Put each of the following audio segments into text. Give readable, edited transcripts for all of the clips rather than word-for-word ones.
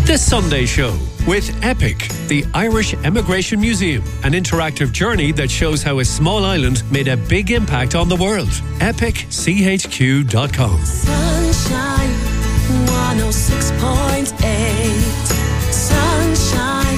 The Sunday Show with EPIC, the Irish Emigration Museum, an interactive journey that shows how a small island made a big impact on the world. EPICCHQ.com. Sunshine 106.8. Sunshine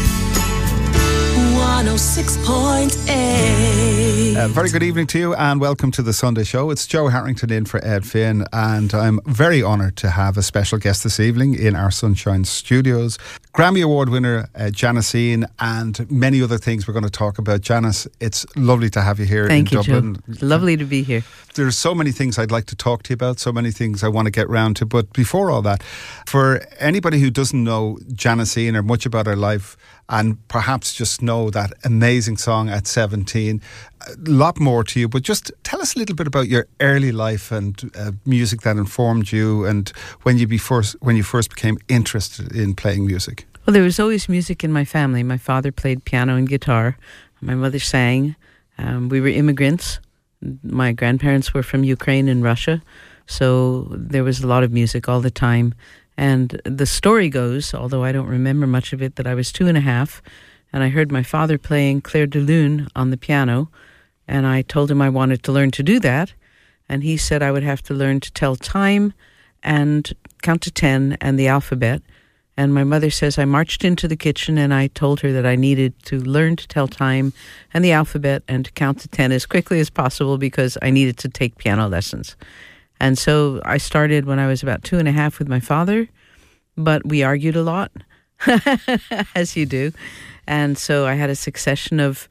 106.8. Very good evening to you and welcome to the Sunday Show. It's Joe Harrington in for Ed Finn, and I'm very honoured to have a special guest this evening in our Sunshine Studios. Grammy Award winner Janisine, and many other things we're going to talk about. Janice, it's lovely to have you here in Dublin. Joe. Lovely to be here. There's so many things I'd like to talk to you about, so many things I want to get round to. But before all that, for anybody who doesn't know Janisine or much about her life, and perhaps just know that amazing song at 17, a lot more to you, but just tell us a little bit about your early life and music that informed you, and when you first became interested in playing music. Well, there was always music in my family. My father played piano and guitar. My mother sang. We were immigrants. My grandparents were from Ukraine and Russia, so there was a lot of music all the time. And the story goes, although I don't remember much of it, that I was 2.5 and I heard my father playing Clair de Lune on the piano, and I told him I wanted to learn to do that, and he said I would have to learn to tell time and count to 10 and the alphabet. And my mother says I marched into the kitchen and I told her that I needed to learn to tell time and the alphabet and to count to 10 as quickly as possible because I needed to take piano lessons. And so I started when I was about 2.5 with my father, but we argued a lot, as you do. And so I had a succession of,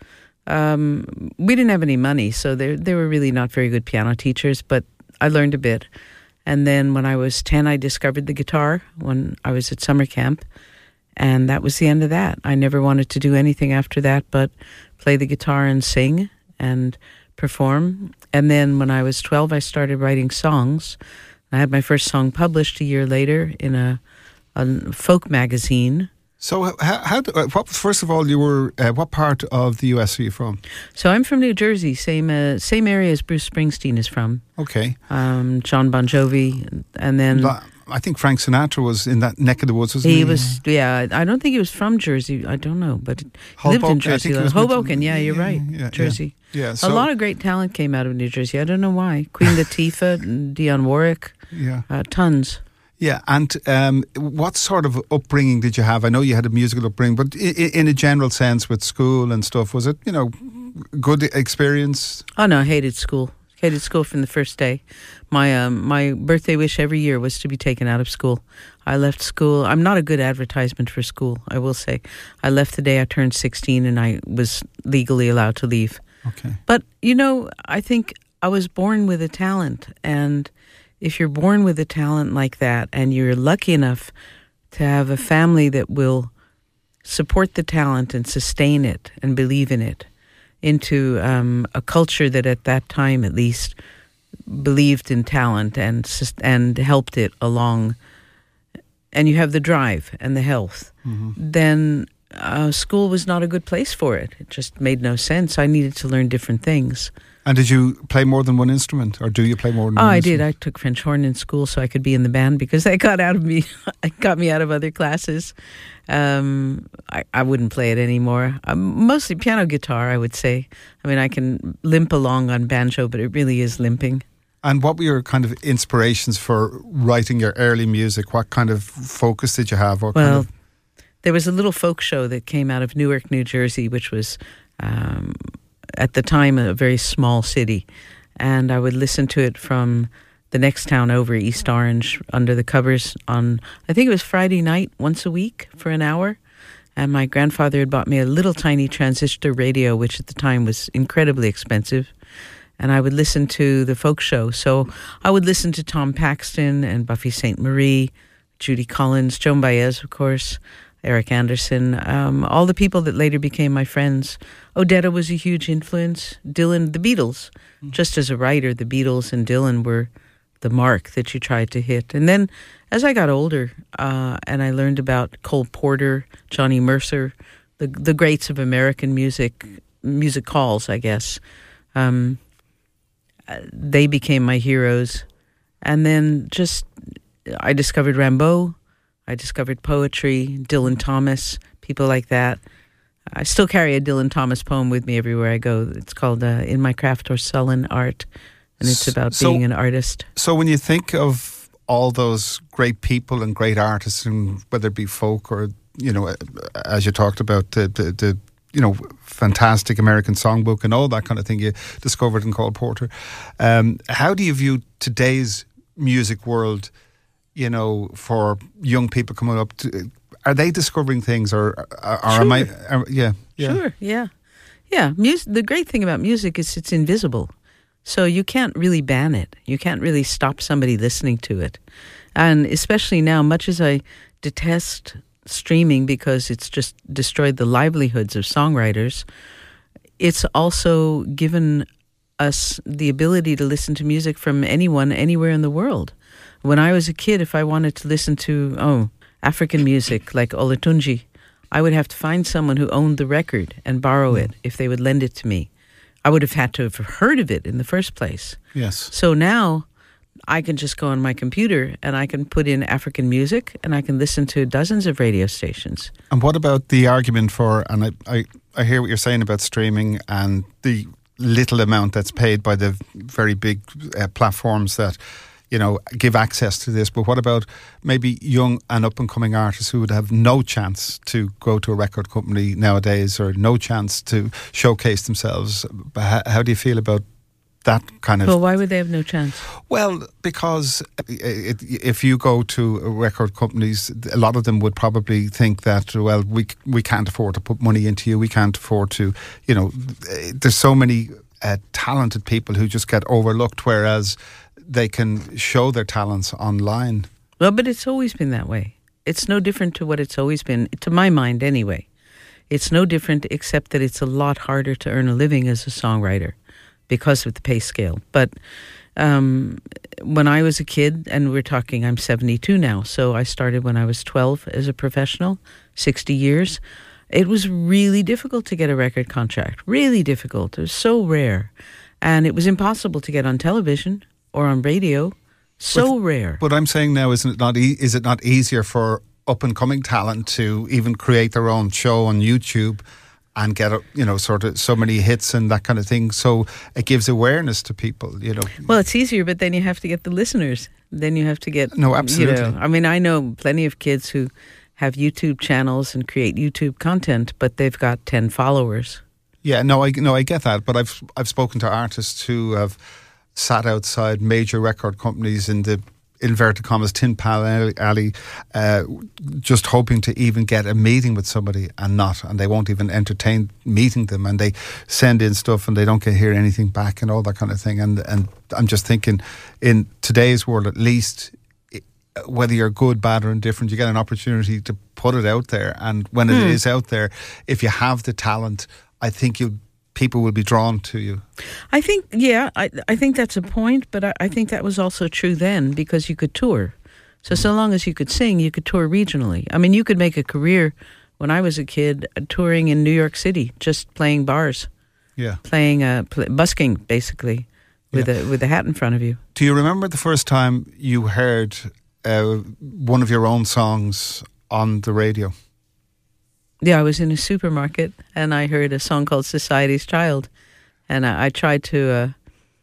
we didn't have any money, so they were really not very good piano teachers, but I learned a bit. And then when I was 10, I discovered the guitar when I was at summer camp, and that was the end of that. I never wanted to do anything after that but play the guitar and sing and perform. And then when I was 12, I started writing songs. I had my first song published a year later in a folk magazine. So first of all, you were, what part of the US are you from? So I'm from New Jersey, same area as Bruce Springsteen is from. Okay. John Bon Jovi, and then... I think Frank Sinatra was in that neck of the woods, wasn't he? He was, yeah. I don't think he was from Jersey. I don't know, but he lived in Jersey. Hoboken, yeah, you're right. Yeah, Jersey. Yeah. A lot of great talent came out of New Jersey. I don't know why. Queen Latifah, Dionne Warwick, tons. Yeah, and what sort of upbringing did you have? I know you had a musical upbringing, but in a general sense with school and stuff, was it, good experience? Oh, no, I hated school. Hated school from the first day. My birthday wish every year was to be taken out of school. I left school. I'm not a good advertisement for school, I will say. I left the day I turned 16 and I was legally allowed to leave. Okay. But, I think I was born with a talent, and if you're born with a talent like that and you're lucky enough to have a family that will support the talent and sustain it and believe in it, into a culture that at that time at least believed in talent and helped it along, and you have the drive and the health, then school was not a good place for it. It just made no sense. I needed to learn different things. And did you play more than one instrument, or do you play more than one instrument? I did. I took French horn in school so I could be in the band because that got me out of other classes. I wouldn't play it anymore. Mostly piano guitar, I would say. I mean, I can limp along on banjo, but it really is limping. And what were your kind of inspirations for writing your early music? What kind of focus did you have? There was a little folk show that came out of Newark, New Jersey, which was... at the time, a very small city. And I would listen to it from the next town over, East Orange, under the covers on, I think it was Friday night, once a week for an hour. And my grandfather had bought me a little tiny transistor radio, which at the time was incredibly expensive. And I would listen to the folk show. So I would listen to Tom Paxton and Buffy St. Marie, Judy Collins, Joan Baez, of course, Eric Anderson, all the people that later became my friends. Odetta was a huge influence. Dylan, the Beatles. Just as a writer, the Beatles and Dylan were the mark that you tried to hit. And then as I got older and I learned about Cole Porter, Johnny Mercer, the greats of American music halls, I guess, they became my heroes. And then I discovered Rimbaud, I discovered poetry, Dylan Thomas, people like that. I still carry a Dylan Thomas poem with me everywhere I go. It's called In My Craft or Sullen Art, and it's about being an artist. So when you think of all those great people and great artists, and whether it be folk or, as you talked about, the fantastic American songbook and all that kind of thing you discovered in Cole Porter, how do you view today's music world, for young people coming up? Are they discovering things, or am I? Yeah. Sure, yeah. The great thing about music is it's invisible. So you can't really ban it. You can't really stop somebody listening to it. And especially now, much as I detest streaming because it's just destroyed the livelihoods of songwriters, it's also given us the ability to listen to music from anyone, anywhere in the world. When I was a kid, if I wanted to listen to, African music like Olatunji, I would have to find someone who owned the record and borrow it if they would lend it to me. I would have had to have heard of it in the first place. Yes. So now I can just go on my computer and I can put in African music and I can listen to dozens of radio stations. And what about the argument for, and I hear what you're saying about streaming and the little amount that's paid by the very big platforms that, give access to this, but what about maybe young and up-and-coming artists who would have no chance to go to a record company nowadays, or no chance to showcase themselves? How do you feel about that kind of... Well, why would they have no chance? Well, because if you go to record companies, a lot of them would probably think that, well, we can't afford to put money into you, we can't afford to, there's so many talented people who just get overlooked, whereas they can show their talents online. Well, but it's always been that way. It's no different to what it's always been, to my mind anyway. It's no different except that it's a lot harder to earn a living as a songwriter because of the pay scale. But when I was a kid, and we're talking, I'm 72 now, so I started when I was 12 as a professional, 60 years. It was really difficult to get a record contract, really difficult. It was so rare. And it was impossible to get on television or on radio. So rare. But I'm saying now, is it not easier for up-and-coming talent to even create their own show on YouTube and get, sort of so many hits and that kind of thing? So it gives awareness to people, Well, it's easier, but then you have to get the listeners. Then you have to get... No, absolutely. I know plenty of kids who have YouTube channels and create YouTube content, but they've got 10 followers. Yeah, I get that, but I've spoken to artists who have sat outside major record companies in the inverted commas tin pan alley, just hoping to even get a meeting with somebody, and they won't even entertain meeting them, and they send in stuff and they don't hear anything back and all that kind of thing. And I'm just thinking, in today's world, at least, whether you're good, bad or indifferent, you get an opportunity to put it out there, and when it is out there, if you have the talent, I think people will be drawn to you. I think, I think that's a point, but I think that was also true then because you could tour. So long as you could sing, you could tour regionally. I mean, you could make a career, when I was a kid, touring in New York City, just playing bars. Yeah. Busking, basically, with a hat in front of you. Do you remember the first time you heard one of your own songs on the radio? Yeah, I was in a supermarket and I heard a song called Society's Child, and I tried to.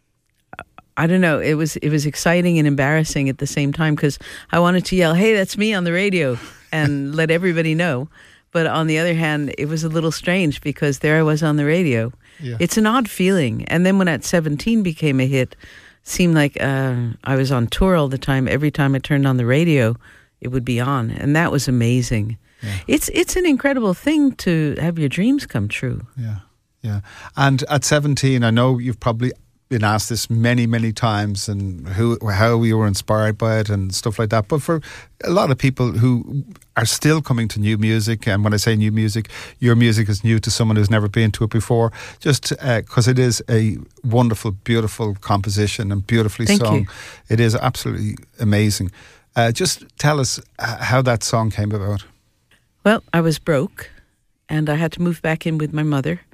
I don't know. It was exciting and embarrassing at the same time because I wanted to yell, "Hey, that's me on the radio," and let everybody know. But on the other hand, it was a little strange because there I was on the radio. Yeah. It's an odd feeling. And then when At 17 became a hit, seemed like I was on tour all the time. Every time I turned on the radio, it would be on, and that was amazing. Yeah. It's an incredible thing to have your dreams come true. Yeah. And at 17, I know you've probably been asked this many, many times, and how you were inspired by it and stuff like that. But for a lot of people who are still coming to new music, and when I say new music, your music is new to someone who's never been to it before, just because it is a wonderful, beautiful composition and beautifully Thank sung. You. It is absolutely amazing. Just tell us how that song came about. Well, I was broke and I had to move back in with my mother.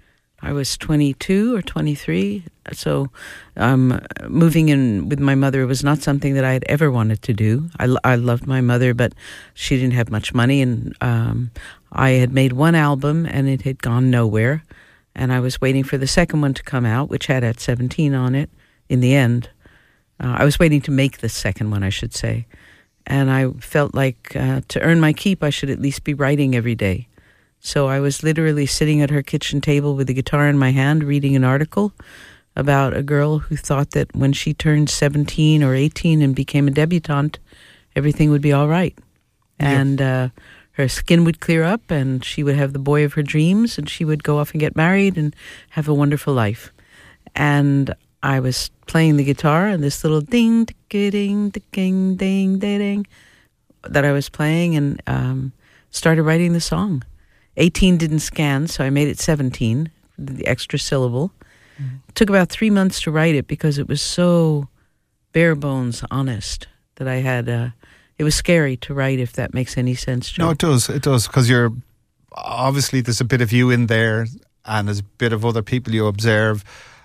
I was 22 or 23. So moving in with my mother was not something that I had ever wanted to do. I loved my mother, but she didn't have much money. And I had made one album and it had gone nowhere. And I was waiting for the second one to come out, which had At 17 on it in the end. I was waiting to make the second one, I should say. And I felt like to earn my keep, I should at least be writing every day. So I was literally sitting at her kitchen table with a guitar in my hand, reading an article about a girl who thought that when she turned 17 or 18 and became a debutante, everything would be all right. Yeah. And her skin would clear up and she would have the boy of her dreams and she would go off and get married and have a wonderful life. And I was playing the guitar and this little ding, ding, ding, ding, ding that I was playing and started writing the song. 18 didn't scan, so I made it 17, the extra syllable. It took about 3 months to write it because it was so bare bones honest that I had, it was scary to write, if that makes any sense, Joe. No, it does, because you're, obviously there's a bit of you in there and there's a bit of other people you observe.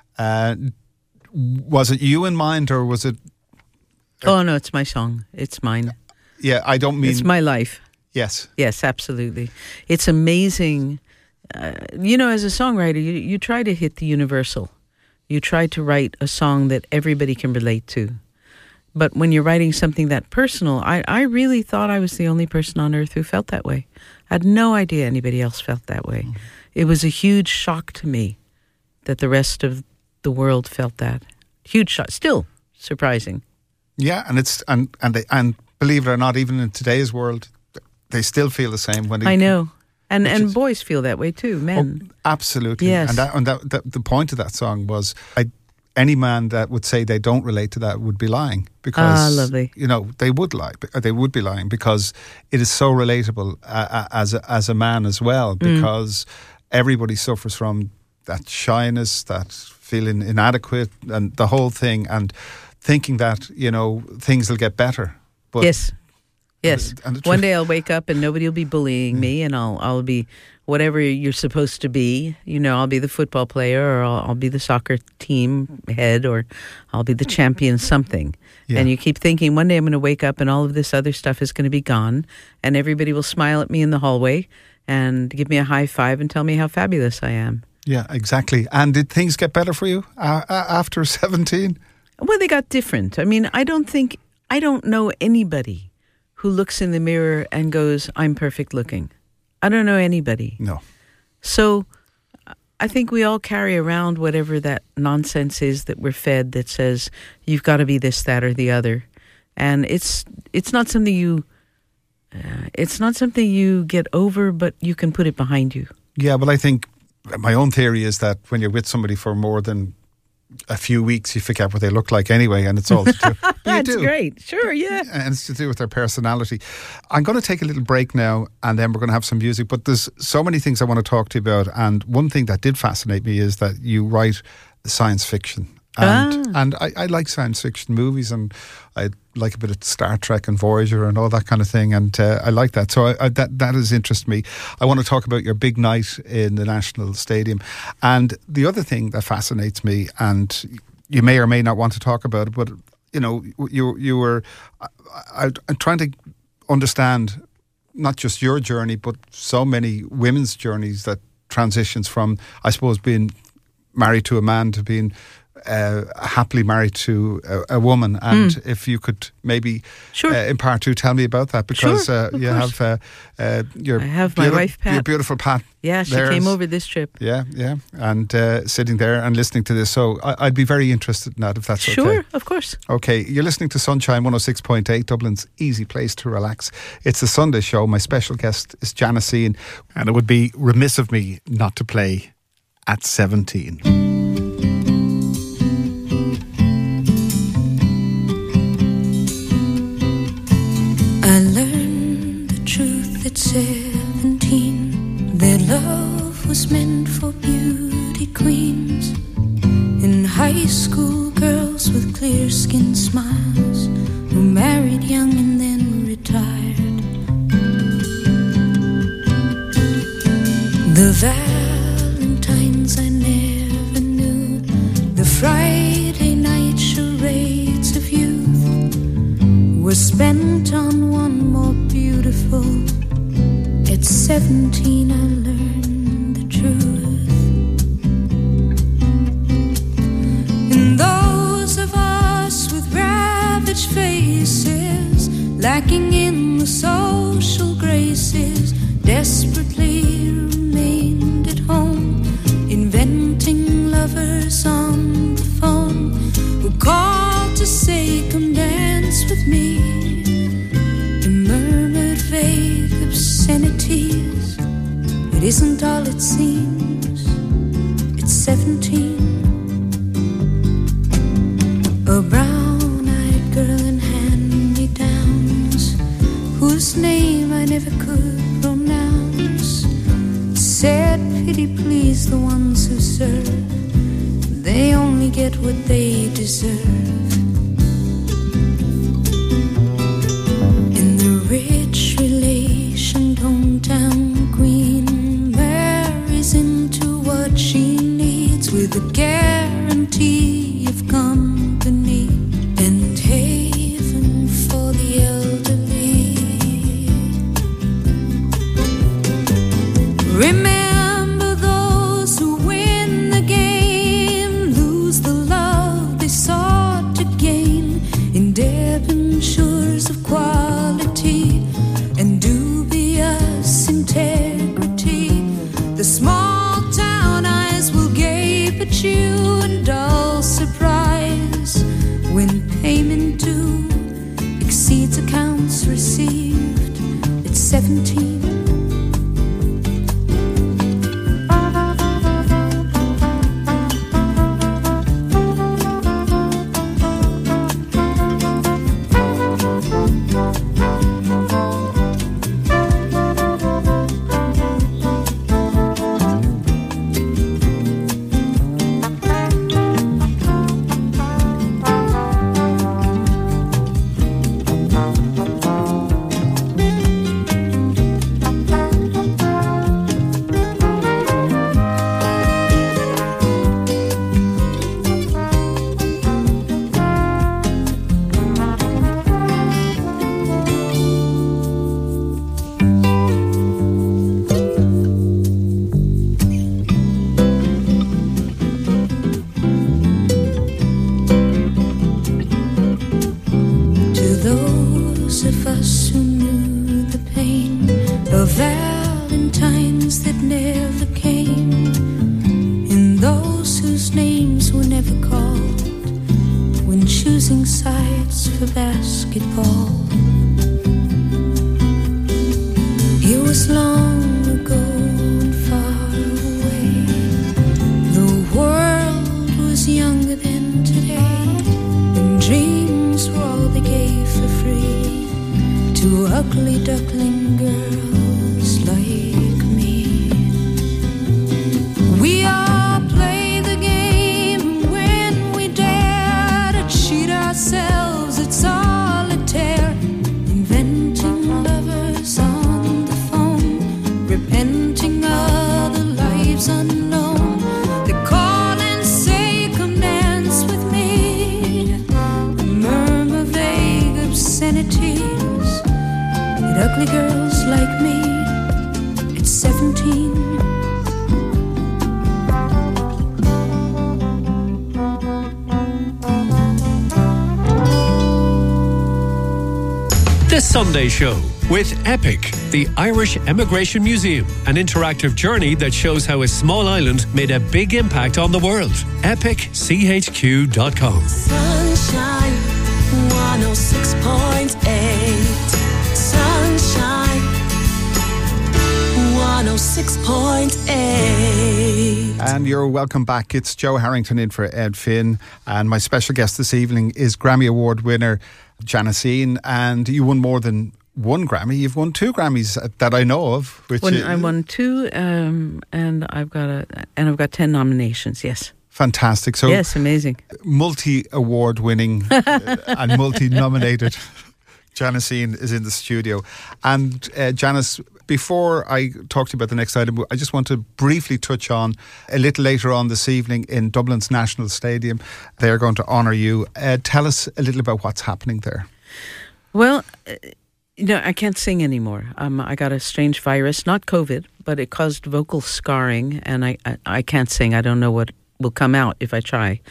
Was it you in mind or was it... Oh, no, it's my song. It's mine. Yeah, I don't mean... It's my life. Yes. Yes, absolutely. It's amazing. You know, as a songwriter, you try to hit the universal. You try to write a song that everybody can relate to. But when you're writing something that personal, I really thought I was the only person on earth who felt that way. I had no idea anybody else felt that way. Mm-hmm. It was a huge shock to me that the rest of the world felt that. Huge shock. Still surprising. Yeah, and it's and believe it or not, even in today's world, they still feel the same when they... I know. And boys feel that way too, men. Oh, absolutely. Yes. And the point of that song was any man that would say they don't relate to that would be lying. Because, lovely. You know, they would lie. They would be lying because it is so relatable as a man as well, because everybody suffers from that shyness, that feeling inadequate and the whole thing, and thinking that, you know, things will get better. But yes. Yes. One day I'll wake up and nobody will be bullying me, and I'll be whatever you're supposed to be. You know, I'll be the football player, or I'll be the soccer team head, or I'll be the champion something. Yeah. And you keep thinking, one day I'm going to wake up and all of this other stuff is going to be gone, and everybody will smile at me in the hallway and give me a high five and tell me how fabulous I am. Yeah, exactly. And did things get better for you after 17? Well, they got different. I mean, I don't know anybody who looks in the mirror and goes, I'm perfect looking. I don't know anybody. No. So I think we all carry around whatever that nonsense is that we're fed that says you've got to be this, that, or the other. And it's not something you get over, but you can put it behind you. Yeah, but I think my own theory is that when you're with somebody for more than a few weeks, you forget what they look like anyway, and it's all to do. That's great. Sure, yeah. And it's to do with their personality. I'm going to take a little break now, and then we're going to have some music, but there's so many things I want to talk to you about, and one thing that did fascinate me is that you write science fiction. And I like science fiction movies, and I like a bit of Star Trek and Voyager and all that kind of thing, and I like that. So that has interested me. I want to talk about your big night in the National Stadium. And the other thing that fascinates me, and you may or may not want to talk about it, but you know, you were... I'm trying to understand not just your journey, but so many women's journeys that transitions from, I suppose, being married to a man to being happily married to a woman. And if you could maybe in part two tell me about that, because you have your... I have my wife Pat. Your beautiful Pat. Yeah, she came over this trip. Yeah, and sitting there and listening to this. So I'd be very interested in that, if that's okay. Sure, of course. Okay, you're listening to Sunshine 106.8, Dublin's easy place to relax. It's the Sunday show. My special guest is Janice Ian, and it would be remiss of me not to play At 17. I learned the truth at 17, that love was meant for beauty queens. In high school, girls with clear skin smiles who married young and then retired. The Valentines I never spent on one more beautiful. At 17 I learned the truth. And those of us with ravaged faces, lacking in the social graces, desperately remained at home, inventing lovers on the phone who called to say, come dance with me, and murmured vague obscenities. It isn't all it seems. It's 17. A brown-eyed girl in hand-me-downs, whose name I never could pronounce, said, pity please the ones who serve, they only get what they deserve. And the rich relation hometown queen marries into what she needs, with a guarantee of company and haven for the elderly. Remember those who win the game, lose the love they sought to gain, in debentures of quality and dubious integrity. The small town eyes will gape at you in dull surprise when payment due exceeds accounts received. It's 17. Sunday Show with Epic, the Irish Emigration Museum, an interactive journey that shows how a small island made a big impact on the world. EpicCHQ.com. Sunshine 106.8. Sunshine 106.8. And you're welcome back. It's Joe Harrington in for Ed Finn, and my special guest this evening is Grammy Award winner Janisine, and you won more than one Grammy. You've won 2 Grammys that I know of. I won 2, and I've got 10 nominations. Yes, fantastic. So yes, amazing. Multi-award winning and multi-nominated Janisine is in the studio. And Janice, before I talk to you about the next item, I just want to briefly touch on a little later on this evening in Dublin's National Stadium. They're going to honour you. Tell us a little about what's happening there. Well, I can't sing anymore. I got a strange virus, not COVID, but it caused vocal scarring, and I can't sing. I don't know what will come out if I try.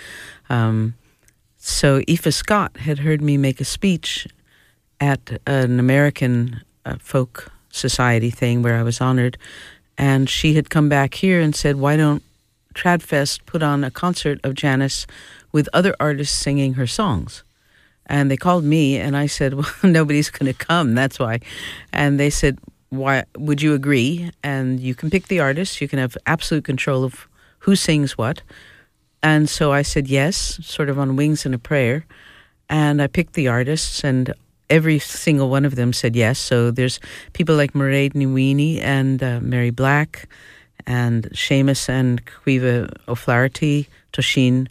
So Aoife Scott had heard me make a speech at an American folk society thing where I was honored, and she had come back here and said, why don't Tradfest put on a concert of Janice with other artists singing her songs? And they called me, and I said, well, nobody's going to come, that's why. And they said, why would you agree? And you can pick the artists, you can have absolute control of who sings what. And so I said yes, sort of on wings and a prayer. And I picked the artists, and every single one of them said yes. So there's people like Mairead Nwini and Mary Black and Seamus and Caoimhe O'Flaherty, Tosheen,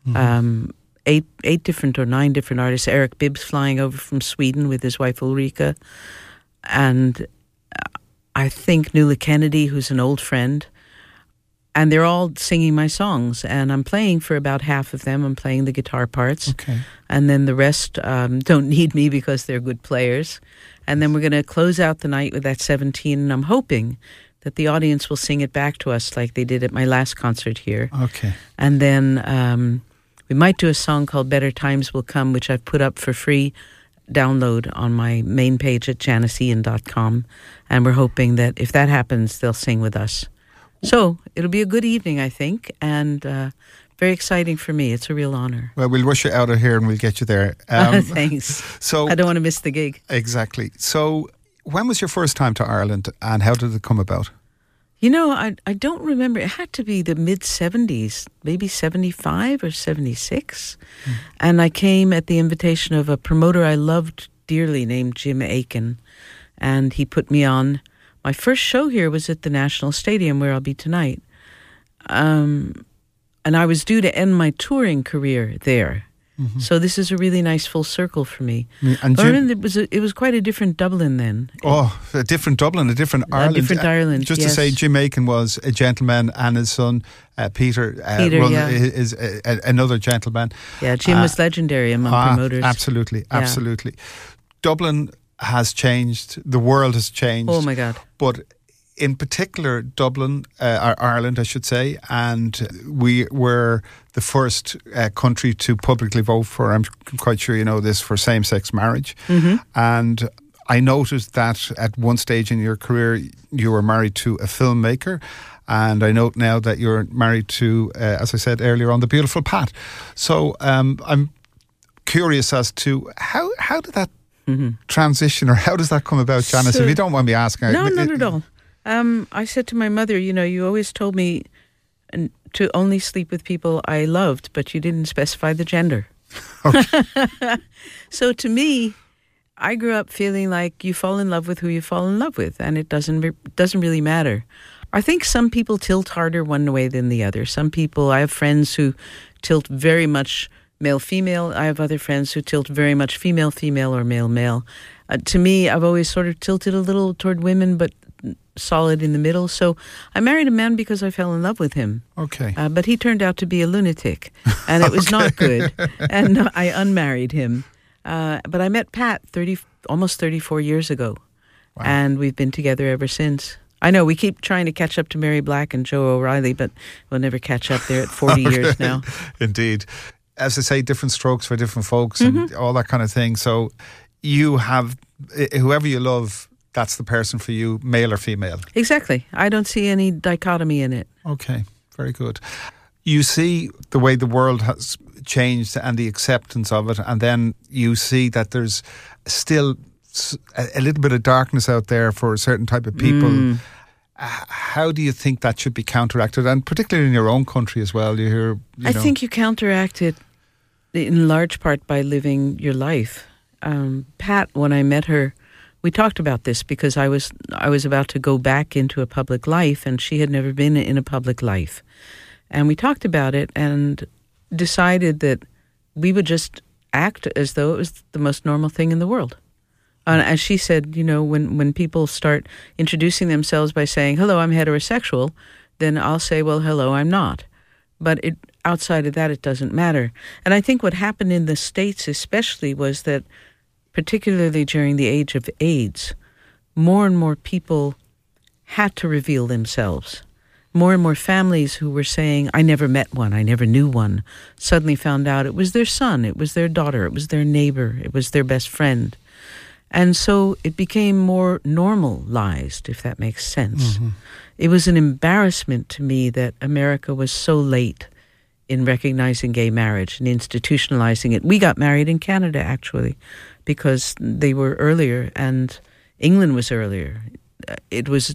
eight different or 9 different artists. Eric Bibbs flying over from Sweden with his wife Ulrika. And I think Nuala Kennedy, who's an old friend. And they're all singing my songs. And I'm playing for about half of them. I'm playing the guitar parts. Okay. And then the rest don't need me because they're good players. And then we're going to close out the night with that 17. And I'm hoping that the audience will sing it back to us like they did at my last concert here. Okay. And then we might do a song called Better Times Will Come, which I've put up for free download on my main page at janiceian.com. And we're hoping that if that happens, they'll sing with us. So it'll be a good evening, I think, and very exciting for me. It's a real honor. Well, we'll rush you out of here and we'll get you there. Thanks. So I don't want to miss the gig. Exactly. So when was your first time to Ireland and how did it come about? I don't remember. It had to be the mid-70s, maybe 75 or 76. And I came at the invitation of a promoter I loved dearly named Jim Aiken. And he put me on. My first show here was at the National Stadium where I'll be tonight. And I was due to end my touring career there. Mm-hmm. So this is a really nice full circle for me. And it was quite a different Dublin then. Oh, a different Dublin, a different Ireland. A different Ireland, Just yes. to say, Jim Aiken was a gentleman and his son, Peter, is another gentleman. Yeah, Jim was legendary among promoters. Absolutely. Dublin has changed. The world has changed. Oh, my God. But in particular, Dublin, or Ireland, I should say, and we were the first country to publicly vote for, I'm quite sure you know this, for same-sex marriage. Mm-hmm. And I noticed that at one stage in your career, you were married to a filmmaker. And I note now that you're married to, as I said earlier on, the beautiful Pat. So I'm curious as to how did that transition, or how does that come about, Janice? If you don't mind me asking. No, not at all. I said to my mother, you always told me to only sleep with people I loved, but you didn't specify the gender. Okay. So to me, I grew up feeling like you fall in love with who you fall in love with, and it doesn't really matter. I think some people tilt harder one way than the other. I have friends who tilt very much male-female. I have other friends who tilt very much female-female or male-male. To me, I've always sort of tilted a little toward women, but solid in the middle. So I married a man because I fell in love with him. Okay. But he turned out to be a lunatic, and it was not good. And I unmarried him. But I met Pat almost 34 years ago. Wow. And we've been together ever since. I know we keep trying to catch up to Mary Black and Joe O'Reilly, but we'll never catch up there at 40 years now. Indeed. As I say, different strokes for different folks and all that kind of thing. So you have, whoever you love, that's the person for you, male or female. Exactly. I don't see any dichotomy in it. Okay, very good. You see the way the world has changed and the acceptance of it, and then you see that there's still a little bit of darkness out there for a certain type of people. How do you think that should be counteracted? And particularly in your own country as well, I think you counteract it in large part by living your life. Pat, when I met her, we talked about this because I was about to go back into a public life, and she had never been in a public life. And we talked about it and decided that we would just act as though it was the most normal thing in the world. As she said, when people start introducing themselves by saying, hello, I'm heterosexual, then I'll say, well, hello, I'm not. But outside of that, it doesn't matter. And I think what happened in the States especially was that particularly during the age of AIDS, more and more people had to reveal themselves. More and more families who were saying, I never met one, I never knew one, suddenly found out it was their son, it was their daughter, it was their neighbor, it was their best friend. And so it became more normalized, if that makes sense. Mm-hmm. It was an embarrassment to me that America was so late in recognizing gay marriage and institutionalizing it. We got married in Canada, actually, because they were earlier and England was earlier. It was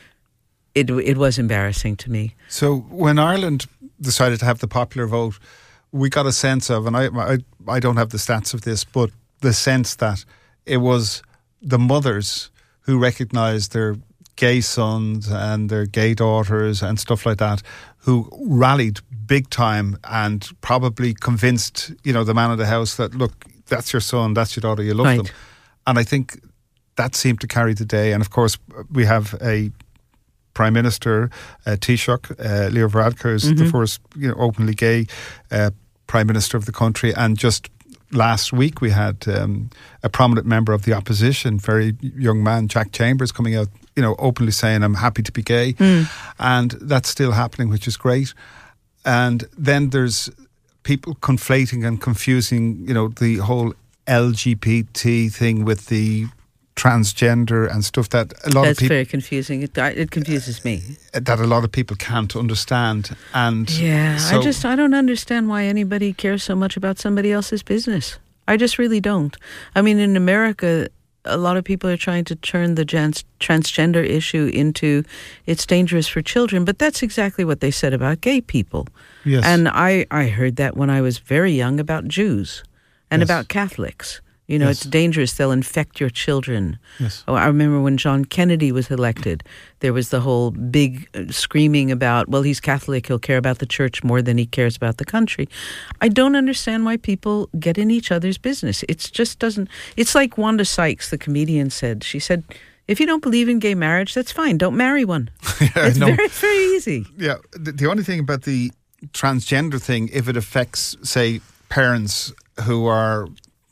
embarrassing to me. So when Ireland decided to have the popular vote, we got a sense of, and I don't have the stats of this, but the sense that it was the mothers who recognised their gay sons and their gay daughters and stuff like that, who rallied big time and probably convinced, the man of the house that, look, that's your son, that's your daughter, you love them. And I think that seemed to carry the day. And of course, we have a Prime Minister, Taoiseach, Leo Varadkar, is the first openly gay Prime Minister of the country. And just last week we had a prominent member of the opposition, very young man, Jack Chambers, coming out, openly saying, I'm happy to be gay. And that's still happening, which is great. And then there's people conflating and confusing, the whole LGBT thing with the transgender and stuff that a lot of people... That's very confusing. It confuses me. That a lot of people can't understand. And yeah, so, I don't understand why anybody cares so much about somebody else's business. I just really don't. I mean, in America, a lot of people are trying to turn the transgender issue into it's dangerous for children, but that's exactly what they said about gay people. Yes. And I heard that when I was very young about Jews and about Catholics. It's dangerous. They'll infect your children. Yes. Oh, I remember when John Kennedy was elected, there was the whole big screaming about, well, he's Catholic, he'll care about the church more than he cares about the country. I don't understand why people get in each other's business. It just doesn't. It's like Wanda Sykes, the comedian, said. She said, if you don't believe in gay marriage, that's fine. Don't marry one. It's very, very easy. Yeah. The only thing about the transgender thing, if it affects, say, parents who are...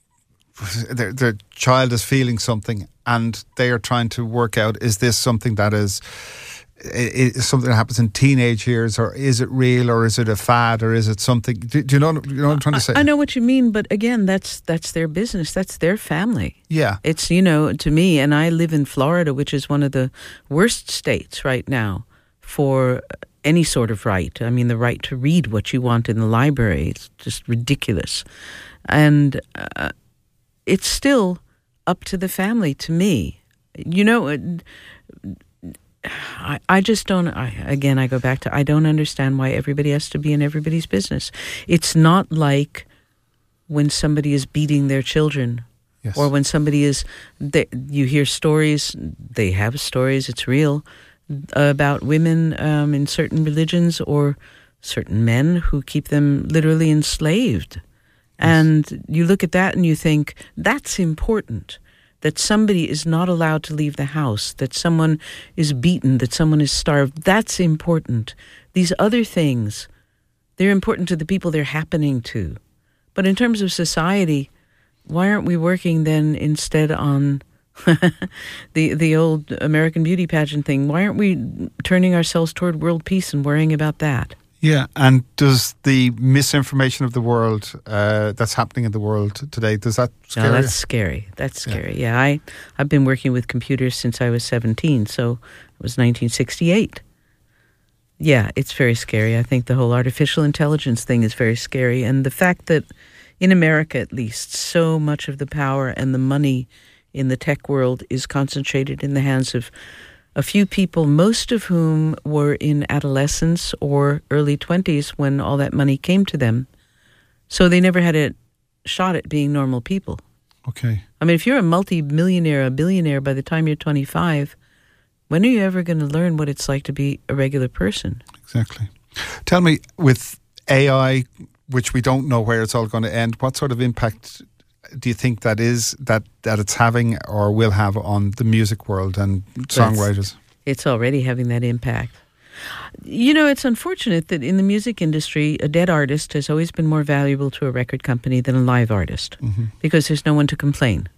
Their child is feeling something and they are trying to work out, is this something that is something that happens in teenage years, or is it real, or is it a fad, or is it something? Do you know what I'm trying to say? I know what you mean, but again, that's their business. That's their family. Yeah. It's, to me, and I live in Florida, which is one of the worst states right now for any sort of right. I mean, the right to read what you want in the library. It's just ridiculous. And it's still up to the family, to me. I just don't, I go back to, I don't understand why everybody has to be in everybody's business. It's not like when somebody is beating their children. Yes. Or when somebody is, you hear stories, they have stories, it's real, about women in certain religions or certain men who keep them literally enslaved. And you look at that and you think, that's important, that somebody is not allowed to leave the house, that someone is beaten, that someone is starved. That's important. These other things, they're important to the people they're happening to. But in terms of society, why aren't we working then instead on the old American beauty pageant thing? Why aren't we turning ourselves toward world peace and worrying about that? Yeah, and does the misinformation of the world that's happening in the world today, does that scare you? No, that's scary. That's scary. Yeah, I've been working with computers since I was 17, so it was 1968. Yeah, it's very scary. I think the whole artificial intelligence thing is very scary. And the fact that in America, at least, so much of the power and the money in the tech world is concentrated in the hands of a few people, most of whom were in adolescence or early 20s when all that money came to them. So they never had a shot at being normal people. Okay. I mean, if you're a multi-millionaire, a billionaire by the time you're 25, when are you ever going to learn what it's like to be a regular person? Exactly. Tell me, with AI, which we don't know where it's all going to end, what sort of impact do you think that it's having or will have on the music world and songwriters? It's already having that impact. It's unfortunate that in the music industry, a dead artist has always been more valuable to a record company than a live artist, because there's no one to complain.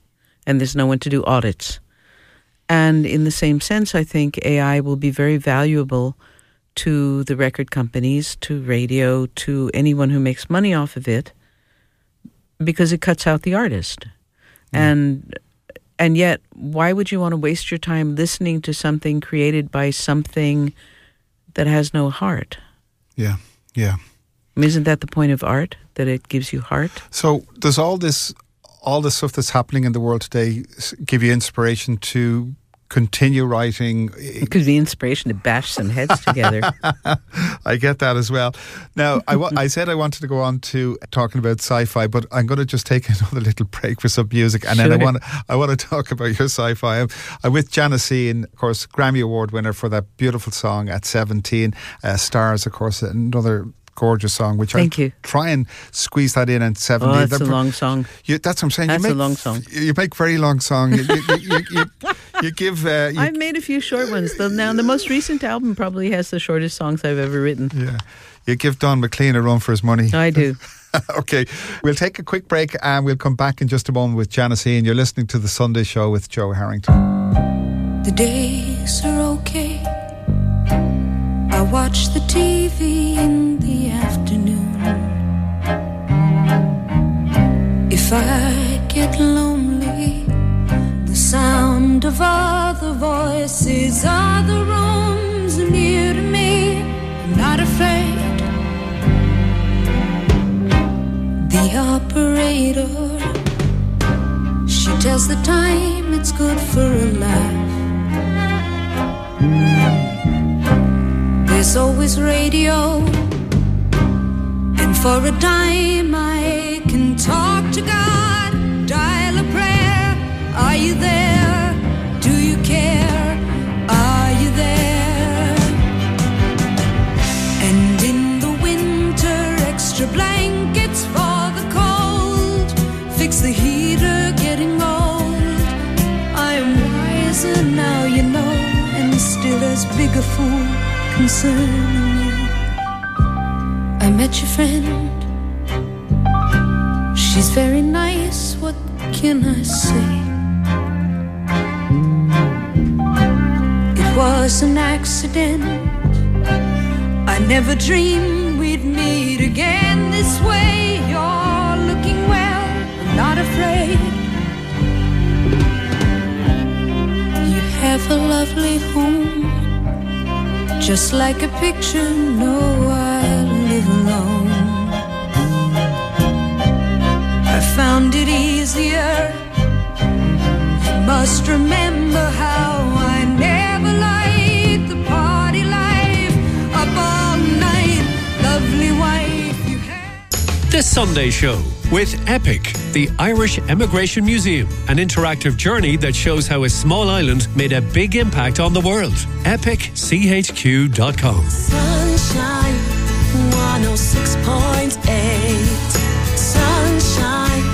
and there's no one to do audits. And in the same sense, I think AI will be very valuable to the record companies, to radio, to anyone who makes money off of it, because it cuts out the artist. And yet, why would you want to waste your time listening to something created by something that has no heart? Yeah. Isn't that the point of art, that it gives you heart? So does all the stuff that's happening in the world today give you inspiration to continue writing? It could be inspiration to bash some heads together. I get that as well. Now, I said I wanted to go on to talking about sci-fi, but I'm going to just take another little break for some music, and then I want to talk about your sci-fi. I'm with Janacine, of course, Grammy Award winner for that beautiful song At 17. Stars, of course, another gorgeous song, which Thank you. Try and squeeze that in 17. Oh, that's a long song. That's what I'm saying. That's a long song. You make very long songs. You give... I've made a few short ones. Now, the most recent album probably has the shortest songs I've ever written. Yeah. You give Don McLean a run for his money. I do. Okay. We'll take a quick break and we'll come back in just a moment with Janacine. You're listening to The Sunday Show with Joe Harrington. The days are okay. I watch the TV in the afternoon. If I get lonely, the sound of other voices, other rooms are near to me. I'm not afraid. The operator, she tells the time, it's good for a laugh. There's always radio, and for a dime I can talk to God, dial a prayer. Are you there? Do you care? Are you there? And in the winter, extra blankets for the cold. Fix the heater, getting old. I am wiser now, you know, and still as big a fool concerning you. I met your friend. She's very nice, what can I say? It was an accident. I never dreamed we'd meet again this way. You're looking well, I'm not afraid. You have a lovely home, just like a picture. No, I live alone. I found it easier. You must remember how I never liked the party life. Up all night, lovely wife you had. The Sunday Show with Epic, the Irish Emigration Museum, an interactive journey that shows how a small island made a big impact on the world. EpicCHQ.com. Sunshine 106.8. Sunshine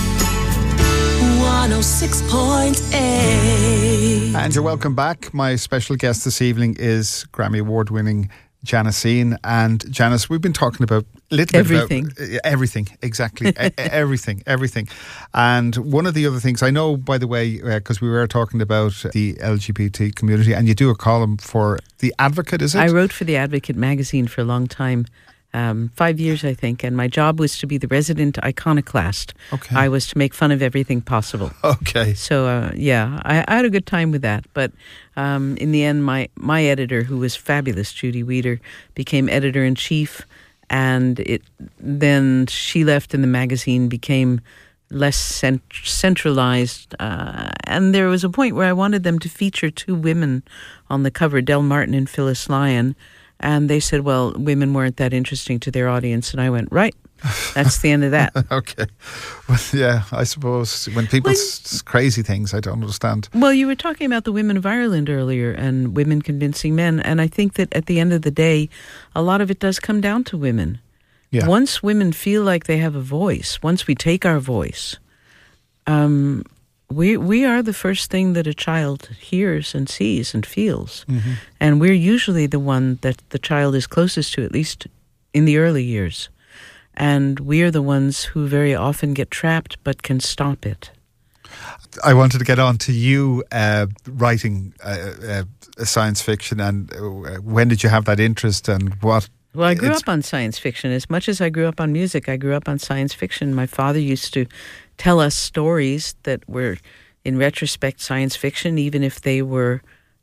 106.8. And you're welcome back. My special guest this evening is Grammy Award winning Janacine. And Janice, we've been talking about a little bit about everything, exactly. everything. And one of the other things, I know, by the way, because we were talking about the LGBT community, and you do a column for The Advocate, is it? I wrote for The Advocate magazine for a long time. 5 years, I think, and my job was to be the resident iconoclast. Okay. I was to make fun of everything possible. Okay. So, I had a good time with that. But in the end, my editor, who was fabulous, Judy Weeder, became editor-in-chief, and then she left and the magazine became less centralized. And there was a point where I wanted them to feature two women on the cover, Del Martin and Phyllis Lyon. And they said, well, women weren't that interesting to their audience. And I went, right, that's the end of that. Okay. Well, yeah, I suppose when people crazy things, I don't understand. Well, you were talking about the women of Ireland earlier and women convincing men. And I think that at the end of the day, a lot of it does come down to women. Yeah. Once women feel like they have a voice, once we take our voice, we are the first thing that a child hears and sees and feels. Mm-hmm. And we're usually the one that the child is closest to, at least in the early years. And we are the ones who very often get trapped but can stop it. I wanted to get on to you writing science fiction, and when did you have that interest, and what? Well, I grew up on science fiction. As much as I grew up on music, I grew up on science fiction. My father used to tell us stories that were, in retrospect, science fiction, even if they were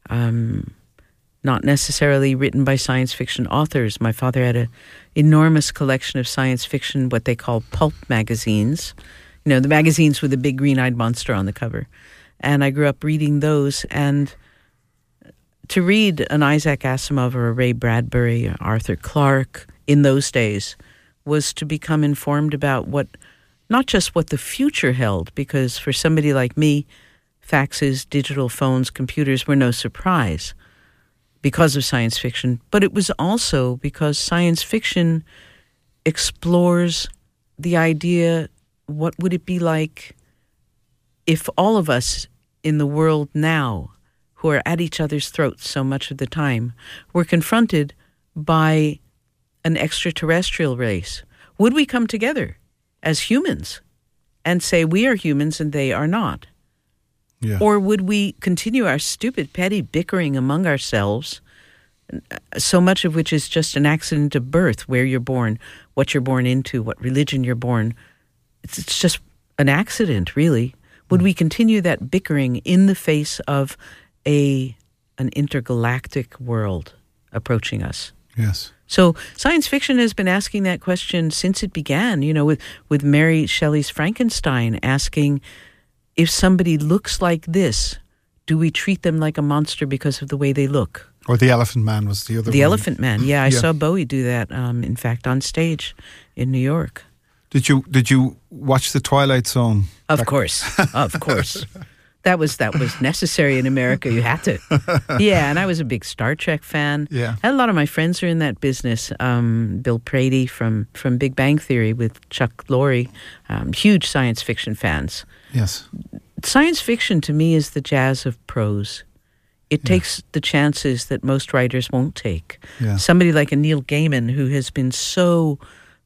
not necessarily written by science fiction authors. My father had an enormous collection of science fiction, what they call pulp magazines. You know, the magazines with the big green-eyed monster on the cover. And I grew up reading those. And to read an Isaac Asimov or a Ray Bradbury or Arthur Clarke in those days was to become informed about what, not just what the future held, because for somebody like me, faxes, digital phones, computers were no surprise because of science fiction, but it was also because science fiction explores the idea, what would it be like if all of us in the world now, who are at each other's throats so much of the time, were confronted by an extraterrestrial race? Would we come together as humans and say we are humans and they are not? Yeah. Or would we continue our stupid, petty bickering among ourselves, so much of which is just an accident of birth, where you're born, what you're born into, what religion you're born? It's just an accident, really. Would we continue that bickering in the face of an intergalactic world approaching us? Yes. So science fiction has been asking that question since it began, you know, with Mary Shelley's Frankenstein, asking, if somebody looks like this, do we treat them like a monster because of the way they look? Or the Elephant Man was the other one. The Elephant Man, yeah. I saw Bowie do that, in fact, on stage in New York. Did you watch The Twilight Zone? Of course. That was necessary in America. You had to. Yeah, and I was a big Star Trek fan. Yeah. A lot of my friends are in that business. Bill Prady from Big Bang Theory with Chuck Lorre, huge science fiction fans. Yes. Science fiction to me is the jazz of prose. It takes the chances that most writers won't take. Yeah. Somebody like a Neil Gaiman, who has been so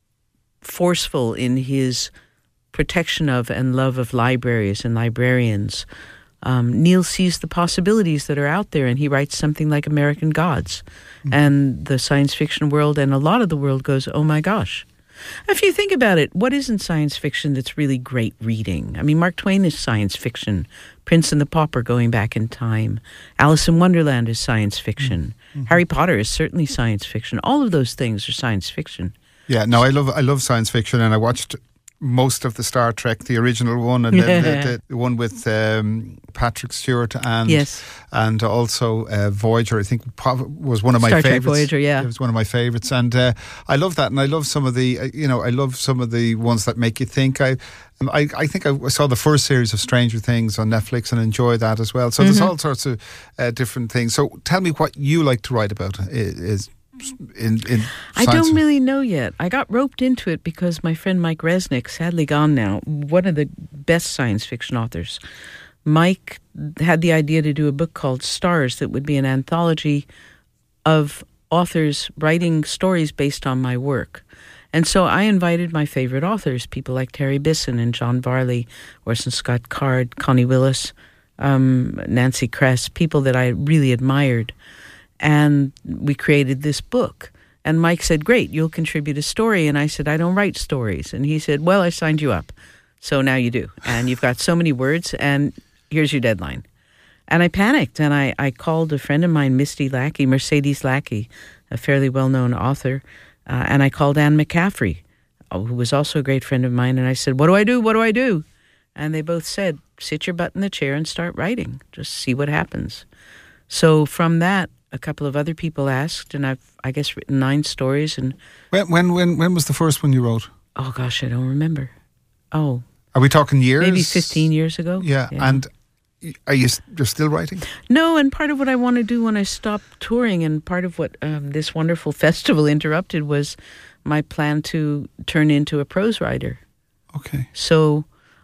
forceful in his protection of and love of libraries and librarians. Neil sees the possibilities that are out there, and he writes something like American Gods. Mm-hmm. And the science fiction world and a lot of the world goes, oh my gosh. If you think about it, what isn't science fiction that's really great reading? I mean, Mark Twain is science fiction. Prince and the Pauper, Going Back in Time. Alice in Wonderland is science fiction. Mm-hmm. Harry Potter is certainly science fiction. All of those things are science fiction. Yeah, no, I love science fiction, and I watched most of the Star Trek, the original one, and then the one with Patrick Stewart, and also Voyager. I think was one of my favorites. Star Trek Voyager, yeah, it was one of my favorites, and I love that, and I love some of the I love some of the ones that make you think. I think I saw the first series of Stranger Things on Netflix and enjoyed that as well. So there's all sorts of different things. So tell me what you like to write about. Is in I don't really know yet. I got roped into it because my friend Mike Resnick, sadly gone now, one of the best science fiction authors. Mike had the idea to do a book called Stars that would be an anthology of authors writing stories based on my work. And so I invited my favorite authors, people like Terry Bisson and John Varley, Orson Scott Card, Connie Willis, Nancy Kress, people that I really admired. And we created this book. And Mike said, great, you'll contribute a story. And I said, I don't write stories. And he said, well, I signed you up. So now you do. And you've got so many words, and here's your deadline. And I panicked, and I called a friend of mine, Mercedes Lackey, a fairly well-known author, and I called Anne McCaffrey, who was also a great friend of mine, and I said, what do I do? What do I do? And they both said, sit your butt in the chair and start writing. Just see what happens. So from that, a couple of other people asked, and I've, I guess, written 9 stories. And when was the first one you wrote? Oh gosh, I don't remember. Oh, are we talking years? Maybe 15 years ago. Yeah. And you're still writing? No, and part of what I want to do when I stop touring, and part of what this wonderful festival interrupted, was my plan to turn into a prose writer. Okay. So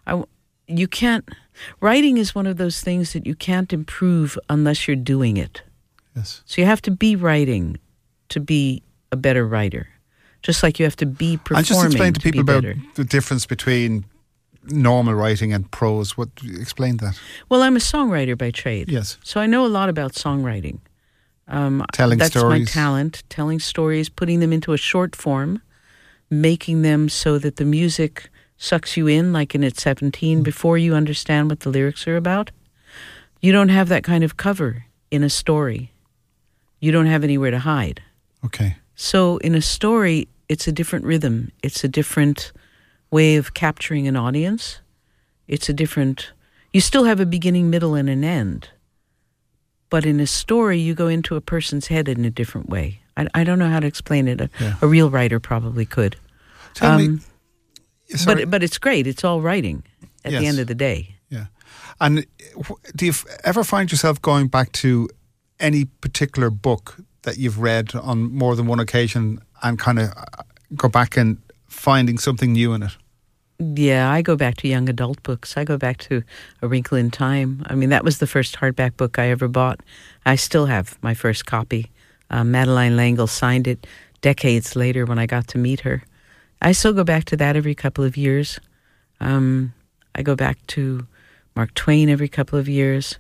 you can't. Writing is one of those things that you can't improve unless you're doing it. Yes. So you have to be writing to be a better writer, just like you have to be performing. And just explain to people about better. the difference between normal writing and prose. What explain that? Well, I'm a songwriter by trade. Yes. So I know a lot about songwriting. Telling that's stories. my talent, telling stories, putting them into a short form, making them so that the music sucks you in, like in At 17, before you understand what the lyrics are about. You don't have that kind of cover in a story. You don't have anywhere to hide. Okay. So in a story, it's a different rhythm. It's a different way of capturing an audience. It's a different... You still have a beginning, middle, and an end. But in a story, you go into a person's head in a different way. I don't know how to explain it. A real writer probably could. Tell me... Sorry. But it's great. It's all writing at the end of the day. Yeah. And do you ever find yourself going back to any particular book that you've read on more than one occasion and kind of go back and finding something new in it? Yeah, I go back to young adult books. I go back to A Wrinkle in Time. I mean, that was the first hardback book I ever bought. I still have my first copy. Madeleine L'Engle signed it decades later when I got to meet her. I still go back to that every couple of years. I go back to Mark Twain every couple of years.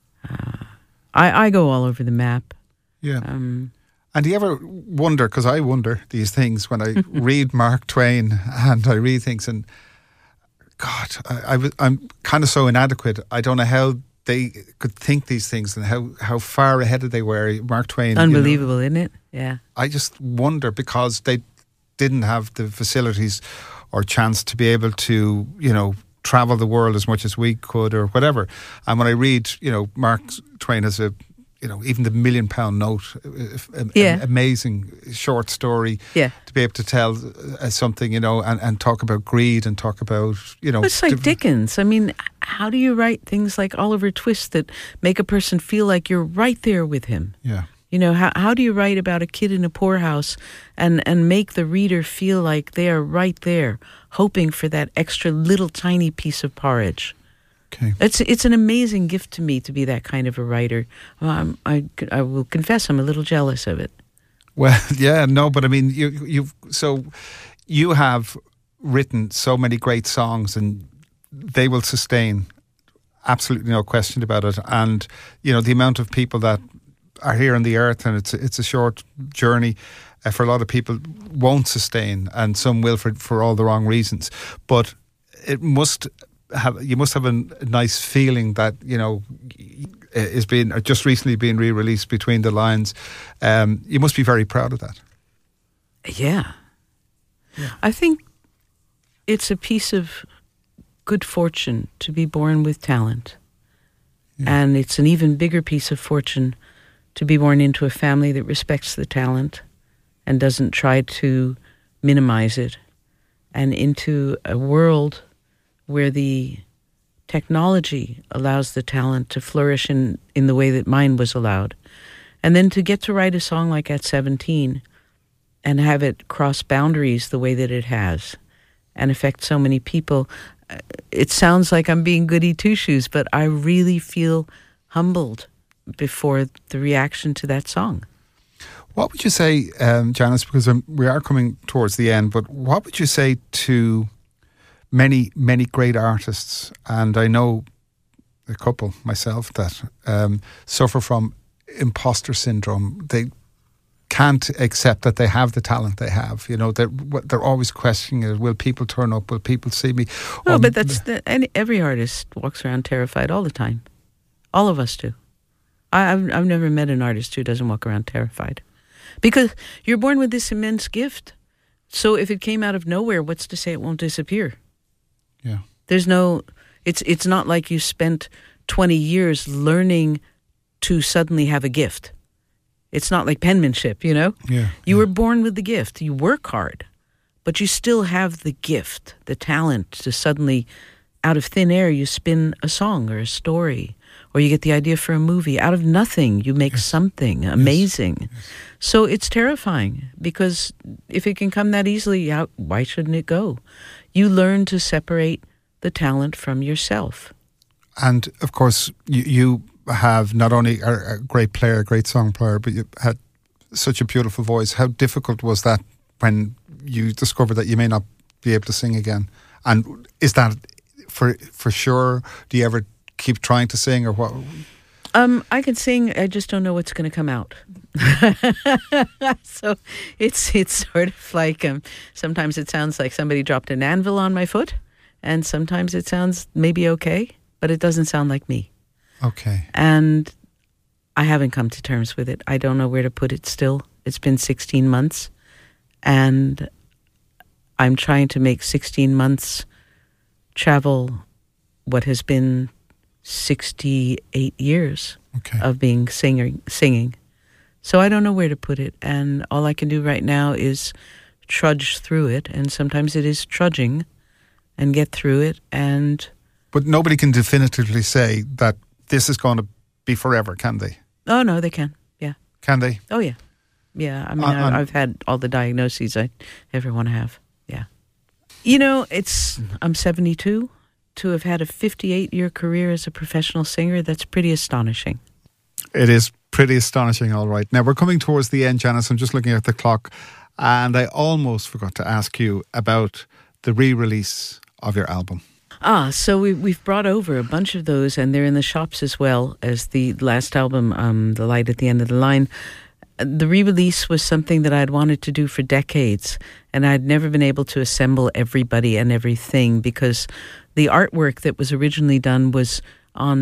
I go all over the map. Yeah. And do you ever wonder, because I wonder these things when I read Mark Twain and I read things and, God, I'm kind of so inadequate. I don't know how they could think these things and how far ahead they were. Mark Twain. Unbelievable, isn't it? Yeah. I just wonder because they didn't have the facilities or chance to be able to, travel the world as much as we could or whatever. And when I read, Mark Twain has even the £1 million note, amazing short story to be able to tell something, and talk about greed and talk about, It's like Dickens. I mean, how do you write things like Oliver Twist that make a person feel like you're right there with him? Yeah. How do you write about a kid in a poorhouse and make the reader feel like they are right there, hoping for that extra little tiny piece of porridge? Okay. It's an amazing gift to me to be that kind of a writer. I will confess I'm a little jealous of it. Well, yeah, no, but I mean, you have written so many great songs and they will sustain, absolutely no question about it. And, the amount of people that are here on the earth, and it's a short journey for a lot of people, won't sustain, and some will for all the wrong reasons. But you must have a nice feeling that is being just recently being re-released, Between the Lines. You must be very proud of that. Yeah. I think it's a piece of good fortune to be born with talent, and it's an even bigger piece of fortune to be born into a family that respects the talent and doesn't try to minimize it, and into a world where the technology allows the talent to flourish in the way that mine was allowed. And then to get to write a song like At 17 and have it cross boundaries the way that it has and affect so many people. It sounds like I'm being goody two-shoes, but I really feel humbled before the reaction to that song. What would you say, Janice, because we are coming towards the end, but what would you say to many, many great artists, and I know a couple myself that suffer from imposter syndrome? They can't accept that they have the talent they have. They're always questioning it. Will people turn up? Will people see me? No, but every artist walks around terrified all the time. All of us do. I've never met an artist who doesn't walk around terrified, because you're born with this immense gift. So if it came out of nowhere, what's to say it won't disappear? Yeah. There's no. It's not like you spent 20 years learning to suddenly have a gift. It's not like penmanship, Yeah. You were born with the gift. You work hard, but you still have the gift, the talent to suddenly, out of thin air, you spin a song or a story. Or you get the idea for a movie. Out of nothing, you make something amazing. Yes. So it's terrifying, because if it can come that easily, why shouldn't it go? You learn to separate the talent from yourself. And, of course, you have not only a great player, a great song player, but you had such a beautiful voice. How difficult was that when you discovered that you may not be able to sing again? And is that for sure? Do you ever keep trying to sing, or what? I can sing. I just don't know what's going to come out. So it's sort of like sometimes it sounds like somebody dropped an anvil on my foot, and sometimes it sounds maybe okay, but it doesn't sound like me. Okay. And I haven't come to terms with it. I don't know where to put it still. It's been 16 months, and I'm trying to make 16 months travel what has been 68 years of being singing. So I don't know where to put it, and all I can do right now is trudge through it, and sometimes it is trudging and get through it. But nobody can definitively say that this is going to be forever, can they? Oh no, they can. Yeah. Can they? Oh yeah. Yeah, I mean, I've had all the diagnoses I ever want to have. Yeah. You know, I'm 72. To have had a 58-year career as a professional singer, that's pretty astonishing. It is pretty astonishing, all right. Now, we're coming towards the end, Janice. I'm just looking at the clock, and I almost forgot to ask you about the re-release of your album. So we've brought over a bunch of those, and they're in the shops as well as the last album, The Light at the End of the Line. The re-release was something that I'd wanted to do for decades, and I'd never been able to assemble everybody and everything because the artwork that was originally done was on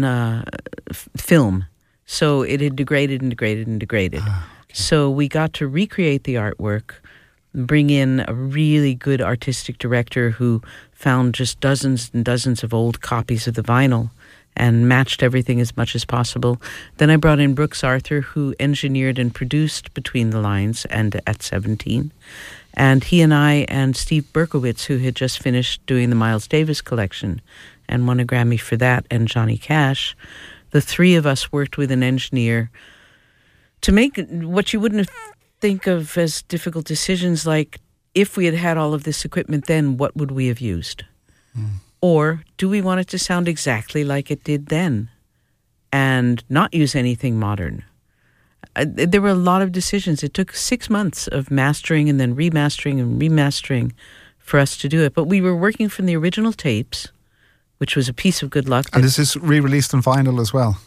film. So it had degraded and degraded and degraded. Okay. So we got to recreate the artwork, bring in a really good artistic director who found just dozens and dozens of old copies of the vinyl and matched everything as much as possible. Then I brought in Brooks Arthur, who engineered and produced Between the Lines and At 17. And he and I and Steve Berkowitz, who had just finished doing the Miles Davis collection and won a Grammy for that, and Johnny Cash, the three of us worked with an engineer to make what you wouldn't think of as difficult decisions, like if we had had all of this equipment then, what would we have used? Or do we want it to sound exactly like it did then and not use anything modern? There were a lot of decisions. It took 6 months of mastering and then remastering and remastering for us to do it. But we were working from the original tapes, which was a piece of good luck. And is this re-released on vinyl as well?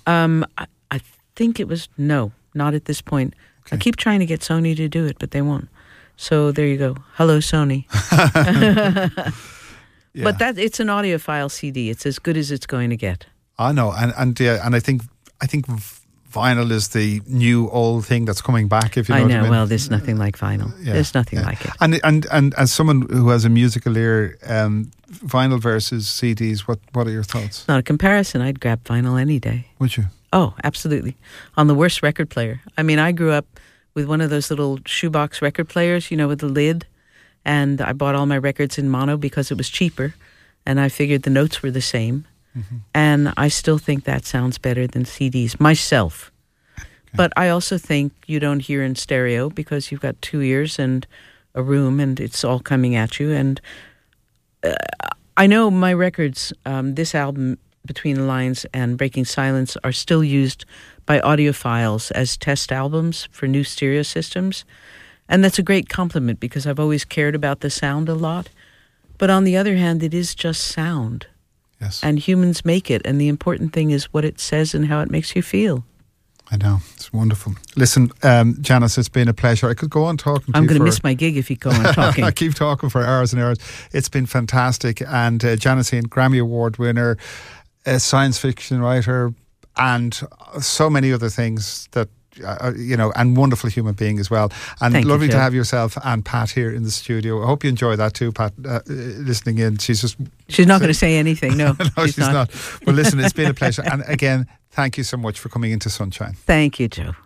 I think it was, no, not at this point. Okay. I keep trying to get Sony to do it, but they won't. So there you go. Hello, Sony. Yeah. But it's an audiophile CD. It's as good as it's going to get. I know, and I think vinyl is the new old thing that's coming back. If you know what I mean. Well, there's nothing like vinyl. Yeah, there's nothing like it. And as someone who has a musical ear, vinyl versus CDs, what are your thoughts? Not a comparison. I'd grab vinyl any day. Would you? Oh, absolutely. On the worst record player. I mean, I grew up with one of those little shoebox record players, with the lid. And I bought all my records in mono because it was cheaper. And I figured the notes were the same. Mm-hmm. And I still think that sounds better than CDs, myself. Okay. But I also think you don't hear in stereo because you've got 2 ears and a room and it's all coming at you. And I know my records, this album, Between the Lines and Breaking Silence, are still used by audiophiles as test albums for new stereo systems. And that's a great compliment because I've always cared about the sound a lot. But on the other hand, it is just sound. Yes. And humans make it. And the important thing is what it says and how it makes you feel. I know. It's wonderful. Listen, Janice, it's been a pleasure. I could go on talking to you. I'm going to miss my gig if you go on talking. I keep talking for hours and hours. It's been fantastic. And Janice Ian, Grammy Award winner, a science fiction writer, and so many other things that, and wonderful human being as well. And Thank lovely you, to have yourself and Pat here in the studio. I hope you enjoy that too, Pat, listening in. She's not going to say anything, no. No, she's not. Well, listen, it's been a pleasure. And again, thank you so much for coming into Sunshine. Thank you, Joe.